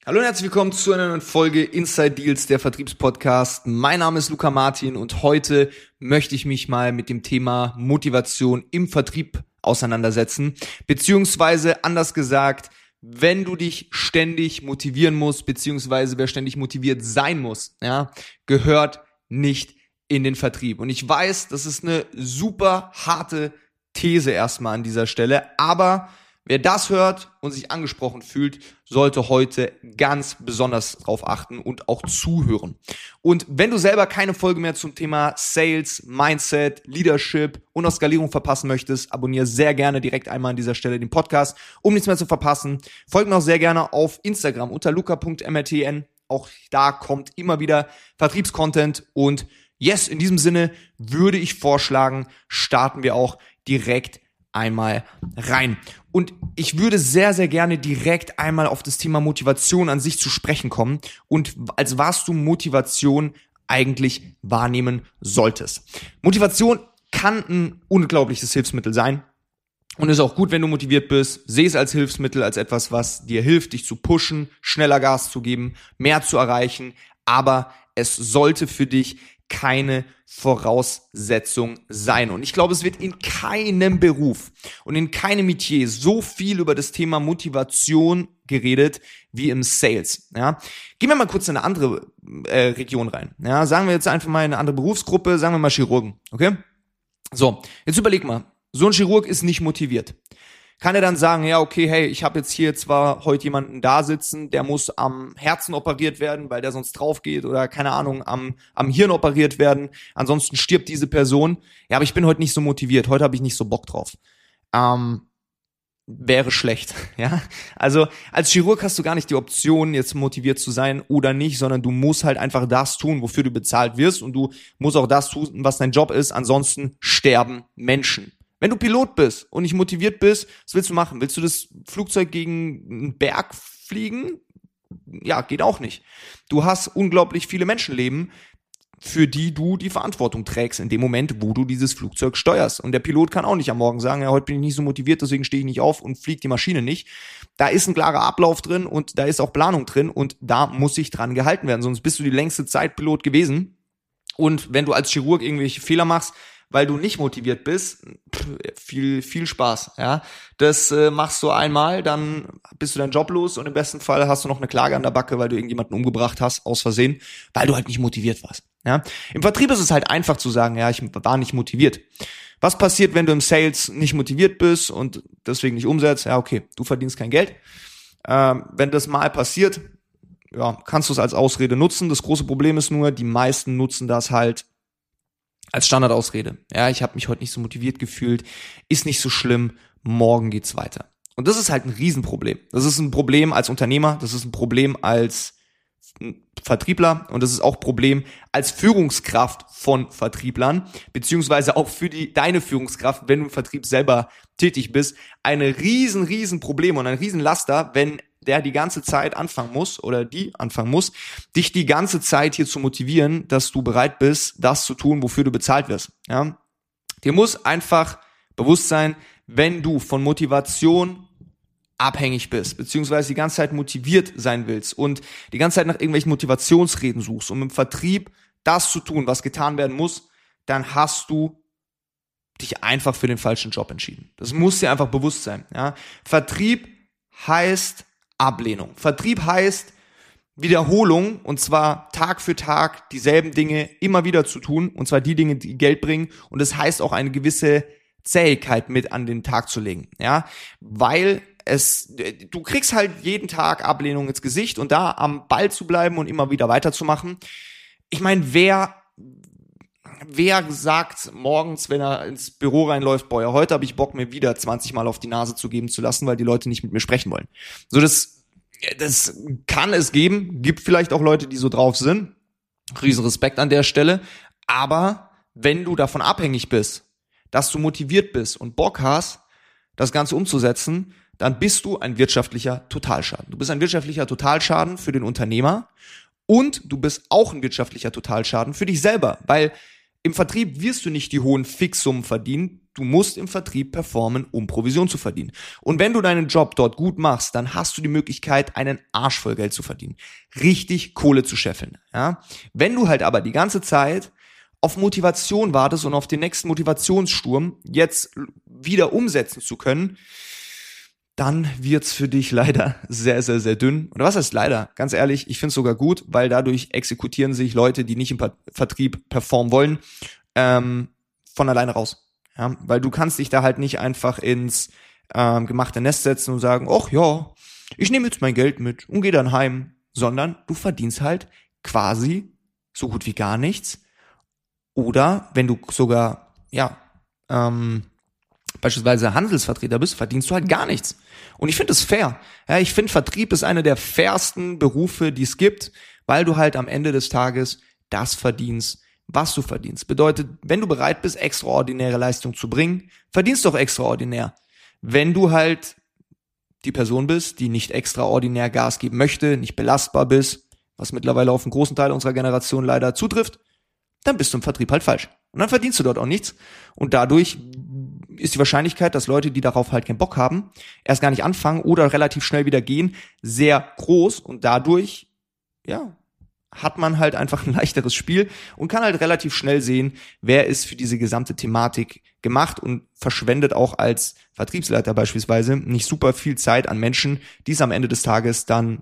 Hallo und herzlich willkommen zu einer neuen Folge Inside Deals, der Vertriebspodcast. Mein Name ist Luca Martin und heute möchte ich mich mal mit dem Thema Motivation im Vertrieb auseinandersetzen. Beziehungsweise anders gesagt, wenn du dich ständig motivieren musst, beziehungsweise wer ständig motiviert sein muss, ja, gehört nicht in den Vertrieb. Und ich weiß, das ist eine super harte These erstmal an dieser Stelle, aber wer das hört und sich angesprochen fühlt, sollte heute ganz besonders drauf achten und auch zuhören. Und wenn du selber keine Folge mehr zum Thema Sales, Mindset, Leadership und auch Skalierung verpassen möchtest, abonniere sehr gerne direkt einmal an dieser Stelle den Podcast, um nichts mehr zu verpassen. Folge mir auch sehr gerne auf Instagram unter luca.mrtn. Auch da kommt immer wieder Vertriebscontent und yes, in diesem Sinne würde ich vorschlagen, starten wir auch direkt einmal rein. Und ich würde sehr, sehr gerne direkt einmal auf das Thema Motivation an sich zu sprechen kommen und als was du Motivation eigentlich wahrnehmen solltest. Motivation kann ein unglaubliches Hilfsmittel sein und ist auch gut, wenn du motiviert bist. Sehe es als Hilfsmittel, als etwas, was dir hilft, dich zu pushen, schneller Gas zu geben, mehr zu erreichen, aber es sollte für dich keine Voraussetzung sein. Und ich glaube, es wird in keinem Beruf und in keinem Metier so viel über das Thema Motivation geredet wie im Sales. Ja? Gehen wir mal kurz in eine andere Region rein. Ja? Sagen wir jetzt einfach mal in eine andere Berufsgruppe, sagen wir mal Chirurgen. Okay? So, jetzt überleg mal, so ein Chirurg ist nicht motiviert. Kann er dann sagen, ja, okay, hey, ich habe jetzt hier zwar heute jemanden da sitzen, der muss am Herzen operiert werden, weil der sonst drauf geht oder, keine Ahnung, am Hirn operiert werden, ansonsten stirbt diese Person. Ja, aber ich bin heute nicht so motiviert, heute habe ich nicht so Bock drauf. Wäre schlecht, ja. Also als Chirurg hast du gar nicht die Option, jetzt motiviert zu sein oder nicht, sondern du musst halt einfach das tun, wofür du bezahlt wirst und du musst auch das tun, was dein Job ist, ansonsten sterben Menschen. Wenn du Pilot bist und nicht motiviert bist, was willst du machen? Willst du das Flugzeug gegen einen Berg fliegen? Ja, geht auch nicht. Du hast unglaublich viele Menschenleben, für die du die Verantwortung trägst in dem Moment, wo du dieses Flugzeug steuerst. Und der Pilot kann auch nicht am Morgen sagen, ja, heute bin ich nicht so motiviert, deswegen stehe ich nicht auf und fliege die Maschine nicht. Da ist ein klarer Ablauf drin und da ist auch Planung drin und da muss sich dran gehalten werden, sonst bist du die längste Zeit Pilot gewesen. Und wenn du als Chirurg irgendwelche Fehler machst, weil du nicht motiviert bist, viel Spaß, ja. Das machst du einmal, dann bist du deinen Job los und im besten Fall hast du noch eine Klage an der Backe, weil du irgendjemanden umgebracht hast, aus Versehen, weil du halt nicht motiviert warst, ja. Im Vertrieb ist es halt einfach zu sagen, ja, ich war nicht motiviert. Was passiert, wenn du im Sales nicht motiviert bist und deswegen nicht umsetzt? Ja, okay, du verdienst kein Geld. Wenn das mal passiert, ja, kannst du es als Ausrede nutzen. Das große Problem ist nur, die meisten nutzen das halt als Standardausrede. Ja, ich habe mich heute nicht so motiviert gefühlt, ist nicht so schlimm, morgen geht's weiter. Und das ist halt ein Riesenproblem. Das ist ein Problem als Unternehmer, das ist ein Problem als Vertriebler und das ist auch ein Problem als Führungskraft von Vertrieblern, beziehungsweise auch für deine Führungskraft, wenn du im Vertrieb selber tätig bist, ein riesen Problem und ein Riesenlaster, wenn der die ganze Zeit anfangen muss oder die anfangen muss, dich die ganze Zeit hier zu motivieren, dass du bereit bist, das zu tun, wofür du bezahlt wirst. Ja? Dir muss einfach bewusst sein, wenn du von Motivation abhängig bist, beziehungsweise die ganze Zeit motiviert sein willst und die ganze Zeit nach irgendwelchen Motivationsreden suchst, um im Vertrieb das zu tun, was getan werden muss, dann hast du dich einfach für den falschen Job entschieden. Das muss dir einfach bewusst sein. Ja? Vertrieb heißt Ablehnung. Vertrieb heißt Wiederholung und zwar Tag für Tag dieselben Dinge immer wieder zu tun und zwar die Dinge, die Geld bringen und das heißt auch eine gewisse Zähigkeit mit an den Tag zu legen, ja, weil du kriegst halt jeden Tag Ablehnung ins Gesicht und da am Ball zu bleiben und immer wieder weiterzumachen. Ich meine, wer sagt morgens, wenn er ins Büro reinläuft, boah, ja, heute habe ich Bock, mir wieder 20 Mal auf die Nase zu geben zu lassen, weil die Leute nicht mit mir sprechen wollen. So, das kann es geben, gibt vielleicht auch Leute, die so drauf sind. Riesen Respekt an der Stelle. Aber wenn du davon abhängig bist, dass du motiviert bist und Bock hast, das Ganze umzusetzen, dann bist du ein wirtschaftlicher Totalschaden. Du bist ein wirtschaftlicher Totalschaden für den Unternehmer und du bist auch ein wirtschaftlicher Totalschaden für dich selber, weil Im Vertrieb wirst du nicht die hohen Fixsummen verdienen. Du musst im Vertrieb performen, um Provision zu verdienen. Und wenn du deinen Job dort gut machst, dann hast du die Möglichkeit, einen Arsch voll Geld zu verdienen. Richtig Kohle zu scheffeln. Ja? Wenn du halt aber die ganze Zeit auf Motivation wartest und auf den nächsten Motivationssturm jetzt wieder umsetzen zu können, dann wird's für dich leider sehr, sehr, sehr dünn. Oder was heißt leider? Ganz ehrlich, ich finde es sogar gut, weil dadurch exekutieren sich Leute, die nicht im Vertrieb performen wollen, von alleine raus. Ja? Weil du kannst dich da halt nicht einfach ins gemachte Nest setzen und sagen, ach ja, ich nehme jetzt mein Geld mit und gehe dann heim. Sondern du verdienst halt quasi so gut wie gar nichts. Oder wenn du sogar, beispielsweise Handelsvertreter bist, verdienst du halt gar nichts. Und ich finde es fair. Ja, ich finde, Vertrieb ist einer der fairsten Berufe, die es gibt, weil du halt am Ende des Tages das verdienst, was du verdienst. Bedeutet, wenn du bereit bist, extraordinäre Leistung zu bringen, verdienst du auch extraordinär. Wenn du halt die Person bist, die nicht extraordinär Gas geben möchte, nicht belastbar bist, was mittlerweile auf einen großen Teil unserer Generation leider zutrifft, dann bist du im Vertrieb halt falsch. Und dann verdienst du dort auch nichts. Und dadurch ist die Wahrscheinlichkeit, dass Leute, die darauf halt keinen Bock haben, erst gar nicht anfangen oder relativ schnell wieder gehen, sehr groß. Und dadurch, hat man halt einfach ein leichteres Spiel und kann halt relativ schnell sehen, wer ist für diese gesamte Thematik gemacht und verschwendet auch als Vertriebsleiter beispielsweise nicht super viel Zeit an Menschen, die es am Ende des Tages dann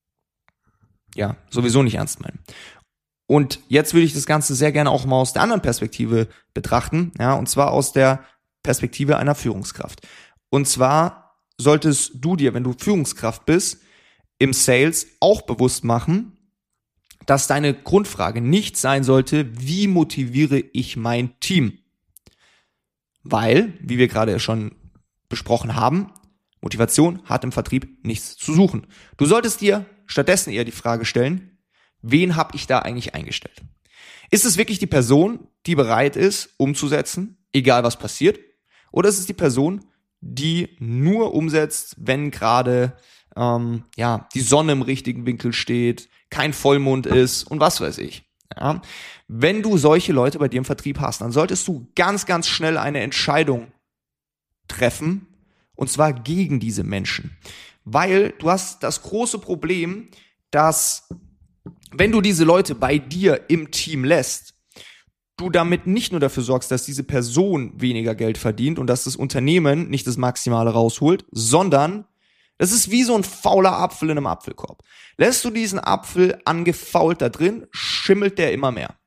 sowieso nicht ernst meinen. Und jetzt würde ich das Ganze sehr gerne auch mal aus der anderen Perspektive betrachten, und zwar aus der Perspektive einer Führungskraft. Und zwar solltest du dir, wenn du Führungskraft bist, im Sales auch bewusst machen, dass deine Grundfrage nicht sein sollte, wie motiviere ich mein Team? Weil, wie wir gerade schon besprochen haben, Motivation hat im Vertrieb nichts zu suchen. Du solltest dir stattdessen eher die Frage stellen, wen habe ich da eigentlich eingestellt? Ist es wirklich die Person, die bereit ist, umzusetzen, egal was passiert? Oder ist es die Person, die nur umsetzt, wenn gerade die Sonne im richtigen Winkel steht, kein Vollmond ist und was weiß ich. Ja? Wenn du solche Leute bei dir im Vertrieb hast, dann solltest du ganz, ganz schnell eine Entscheidung treffen, und zwar gegen diese Menschen. Weil du hast das große Problem, dass wenn du diese Leute bei dir im Team lässt, du damit nicht nur dafür sorgst, dass diese Person weniger Geld verdient und dass das Unternehmen nicht das Maximale rausholt, sondern das ist wie so ein fauler Apfel in einem Apfelkorb. Lässt du diesen Apfel angefault da drin, schimmelt der immer mehr.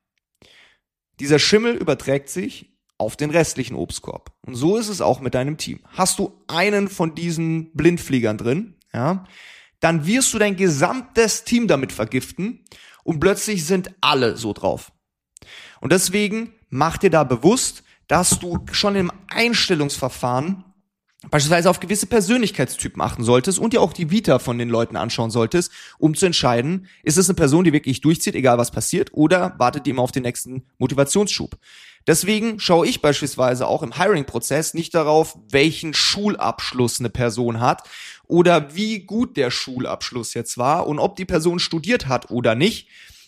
Dieser Schimmel überträgt sich auf den restlichen Obstkorb. Und so ist es auch mit deinem Team. Hast du einen von diesen Blindfliegern drin, dann wirst du dein gesamtes Team damit vergiften und plötzlich sind alle so drauf. Und deswegen mach dir da bewusst, dass du schon im Einstellungsverfahren beispielsweise auf gewisse Persönlichkeitstypen achten solltest und dir auch die Vita von den Leuten anschauen solltest, um zu entscheiden, ist es eine Person, die wirklich durchzieht, egal was passiert, oder wartet die immer auf den nächsten Motivationsschub. Deswegen schaue ich beispielsweise auch im Hiring-Prozess nicht darauf, welchen Schulabschluss eine Person hat oder wie gut der Schulabschluss jetzt war und ob die Person studiert hat oder nicht,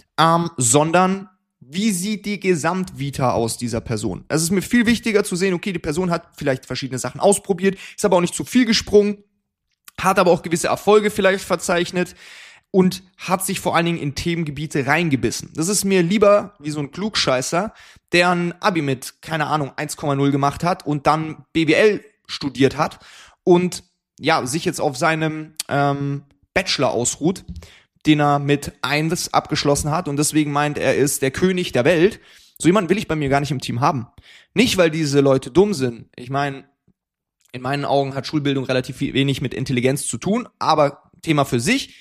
sondern wie sieht die Gesamtvita aus dieser Person? Es ist mir viel wichtiger zu sehen, okay, die Person hat vielleicht verschiedene Sachen ausprobiert, ist aber auch nicht zu viel gesprungen, hat aber auch gewisse Erfolge vielleicht verzeichnet und hat sich vor allen Dingen in Themengebiete reingebissen. Das ist mir lieber wie so ein Klugscheißer, der ein Abi mit, keine Ahnung, 1,0 gemacht hat und dann BWL studiert hat und sich jetzt auf seinem Bachelor ausruht, den er mit 1 abgeschlossen hat und deswegen meint, er ist der König der Welt. So jemanden will ich bei mir gar nicht im Team haben. Nicht, weil diese Leute dumm sind. Ich meine, in meinen Augen hat Schulbildung relativ wenig mit Intelligenz zu tun, aber Thema für sich.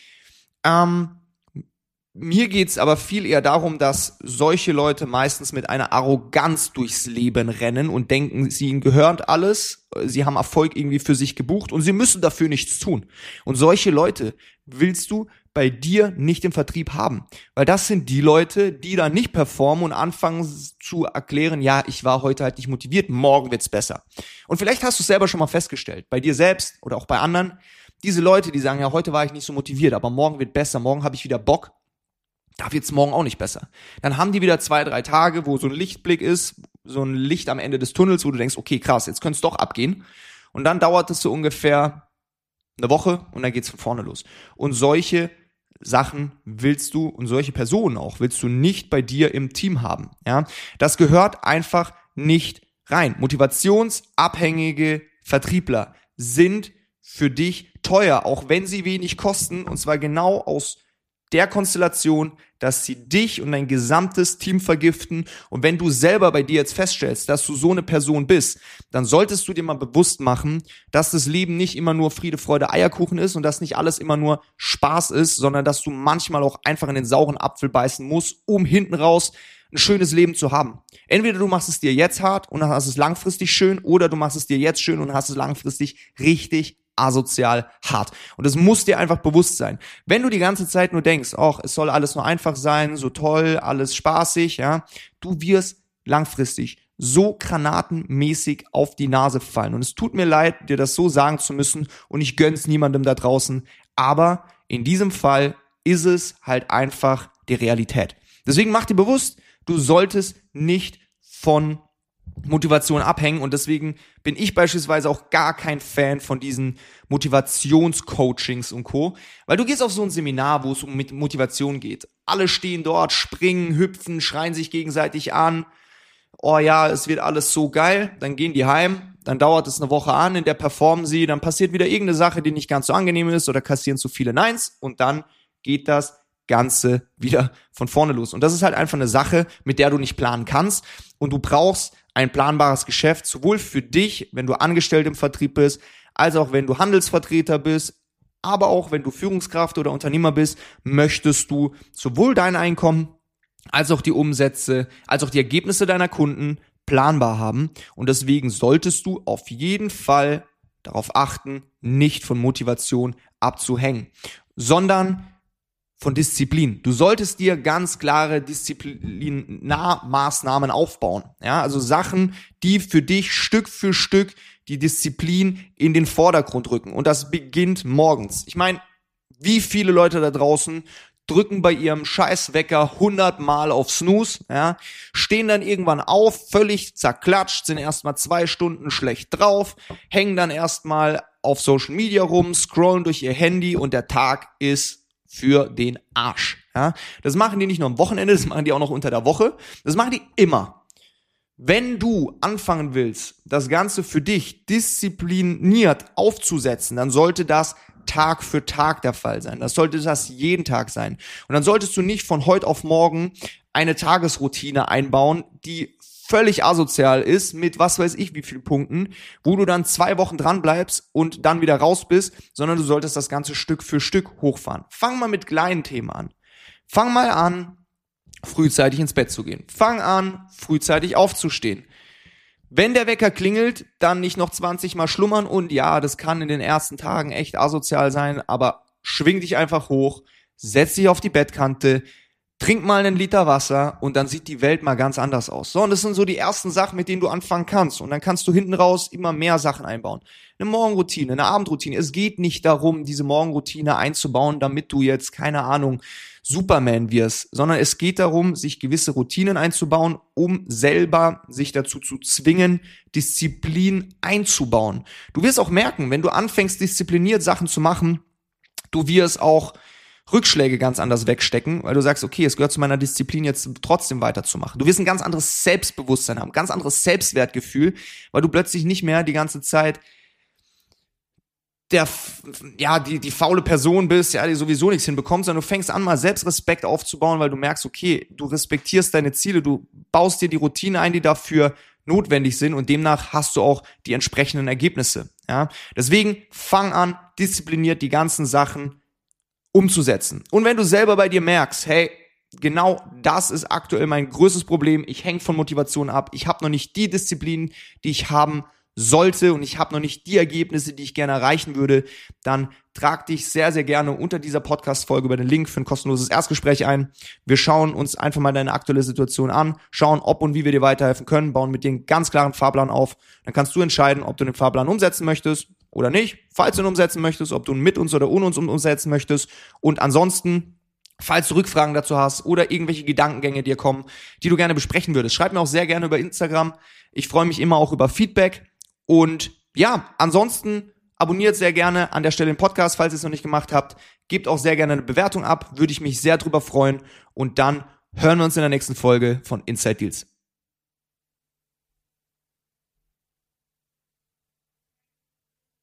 Mir geht's aber viel eher darum, dass solche Leute meistens mit einer Arroganz durchs Leben rennen und denken, ihnen gehört alles, sie haben Erfolg irgendwie für sich gebucht und sie müssen dafür nichts tun. Und solche Leute willst du bei dir nicht im Vertrieb haben. Weil das sind die Leute, die dann nicht performen und anfangen zu erklären, ja, ich war heute halt nicht motiviert, morgen wird's besser. Und vielleicht hast du es selber schon mal festgestellt, bei dir selbst oder auch bei anderen, diese Leute, die sagen, ja, heute war ich nicht so motiviert, aber morgen wird besser, morgen habe ich wieder Bock. da wird's morgen auch nicht besser. Dann haben die wieder 2, 3 Tage, wo so ein Lichtblick ist, so ein Licht am Ende des Tunnels, wo du denkst, okay, krass, jetzt könnte es doch abgehen. Und dann dauert es so ungefähr eine Woche und dann geht's von vorne los. Und solche Sachen willst du und solche Personen auch willst du nicht bei dir im Team haben. Ja, das gehört einfach nicht rein. Motivationsabhängige Vertriebler sind für dich teuer, auch wenn sie wenig kosten, und zwar genau aus der Konstellation, dass sie dich und dein gesamtes Team vergiften. Und wenn du selber bei dir jetzt feststellst, dass du so eine Person bist, dann solltest du dir mal bewusst machen, dass das Leben nicht immer nur Friede, Freude, Eierkuchen ist und dass nicht alles immer nur Spaß ist, sondern dass du manchmal auch einfach in den sauren Apfel beißen musst, um hinten raus ein schönes Leben zu haben. Entweder du machst es dir jetzt hart und dann hast es langfristig schön, oder du machst es dir jetzt schön und hast es langfristig richtig asozial hart. Und das muss dir einfach bewusst sein. Wenn du die ganze Zeit nur denkst, ach, es soll alles nur einfach sein, so toll, alles spaßig, ja, du wirst langfristig so granatenmäßig auf die Nase fallen. Und es tut mir leid, dir das so sagen zu müssen, und ich gönn's niemandem da draußen, aber in diesem Fall ist es halt einfach die Realität. Deswegen mach dir bewusst, du solltest nicht von Motivation abhängen, und deswegen bin ich beispielsweise auch gar kein Fan von diesen Motivationscoachings und Co., weil du gehst auf so ein Seminar, wo es um Motivation geht. Alle stehen dort, springen, hüpfen, schreien sich gegenseitig an. Oh ja, es wird alles so geil. Dann gehen die heim, dann dauert es eine Woche an, in der performen sie, dann passiert wieder irgendeine Sache, die nicht ganz so angenehm ist, oder kassieren zu viele Neins, und dann geht das Ganze wieder von vorne los. Und das ist halt einfach eine Sache, mit der du nicht planen kannst, und du brauchst ein planbares Geschäft, sowohl für dich, wenn du angestellt im Vertrieb bist, als auch wenn du Handelsvertreter bist, aber auch wenn du Führungskraft oder Unternehmer bist, möchtest du sowohl dein Einkommen als auch die Umsätze, als auch die Ergebnisse deiner Kunden planbar haben. Und deswegen solltest du auf jeden Fall darauf achten, nicht von Motivation abzuhängen, sondern von Disziplin. Du solltest dir ganz klare Disziplinarmaßnahmen aufbauen. Ja, also Sachen, die für dich Stück für Stück die Disziplin in den Vordergrund rücken. Und das beginnt morgens. Ich meine, wie viele Leute da draußen drücken bei ihrem Scheißwecker 100 Mal auf Snooze, ja, stehen dann irgendwann auf, völlig zerklatscht, sind erstmal 2 Stunden schlecht drauf, hängen dann erstmal auf Social Media rum, scrollen durch ihr Handy, und der Tag ist für den Arsch. Ja? Das machen die nicht nur am Wochenende, das machen die auch noch unter der Woche. Das machen die immer. Wenn du anfangen willst, das Ganze für dich diszipliniert aufzusetzen, dann sollte das Tag für Tag der Fall sein. Das sollte das jeden Tag sein. Und dann solltest du nicht von heute auf morgen eine Tagesroutine einbauen, die völlig asozial ist, mit was weiß ich wie vielen Punkten, wo du dann 2 Wochen dran bleibst und dann wieder raus bist, sondern du solltest das Ganze Stück für Stück hochfahren. Fang mal mit kleinen Themen an. Fang mal an, frühzeitig ins Bett zu gehen. Fang an, frühzeitig aufzustehen. Wenn der Wecker klingelt, dann nicht noch 20 Mal schlummern, und ja, das kann in den ersten Tagen echt asozial sein, aber schwing dich einfach hoch, setz dich auf die Bettkante, trink mal einen Liter Wasser, und dann sieht die Welt mal ganz anders aus. So, und das sind so die ersten Sachen, mit denen du anfangen kannst. Und dann kannst du hinten raus immer mehr Sachen einbauen. Eine Morgenroutine, eine Abendroutine. Es geht nicht darum, diese Morgenroutine einzubauen, damit du jetzt, keine Ahnung, Superman wirst, sondern es geht darum, sich gewisse Routinen einzubauen, um selber sich dazu zu zwingen, Disziplin einzubauen. Du wirst auch merken, wenn du anfängst, diszipliniert Sachen zu machen, du wirst auch Rückschläge ganz anders wegstecken, weil du sagst, okay, es gehört zu meiner Disziplin, jetzt trotzdem weiterzumachen. Du wirst ein ganz anderes Selbstbewusstsein haben, ganz anderes Selbstwertgefühl, weil du plötzlich nicht mehr die ganze Zeit die faule Person bist, ja, die sowieso nichts hinbekommt, sondern du fängst an, mal Selbstrespekt aufzubauen, weil du merkst, okay, du respektierst deine Ziele, du baust dir die Routine ein, die dafür notwendig sind, und demnach hast du auch die entsprechenden Ergebnisse, ja. Deswegen fang an, diszipliniert die ganzen Sachen umzusetzen. Und wenn du selber bei dir merkst, hey, genau das ist aktuell mein größtes Problem, ich hänge von Motivation ab, ich habe noch nicht die Disziplin, die ich haben sollte, und ich habe noch nicht die Ergebnisse, die ich gerne erreichen würde, dann trag dich sehr, sehr gerne unter dieser Podcast-Folge über den Link für ein kostenloses Erstgespräch ein. Wir schauen uns einfach mal deine aktuelle Situation an, schauen, ob und wie wir dir weiterhelfen können, bauen mit dir einen ganz klaren Fahrplan auf. Dann kannst du entscheiden, ob du den Fahrplan umsetzen möchtest oder nicht. Falls du ihn umsetzen möchtest, ob du ihn mit uns oder ohne uns umsetzen möchtest. Und ansonsten Falls du Rückfragen dazu hast oder irgendwelche Gedankengänge dir kommen, die du gerne besprechen würdest, schreib mir auch sehr gerne über Instagram. Ich freue mich immer auch über Feedback. Und ja, ansonsten abonniert sehr gerne an der Stelle den Podcast, falls ihr es noch nicht gemacht habt. Gebt auch sehr gerne eine Bewertung ab, würde ich mich sehr drüber freuen. Und dann hören wir uns in der nächsten Folge von Inside Deals.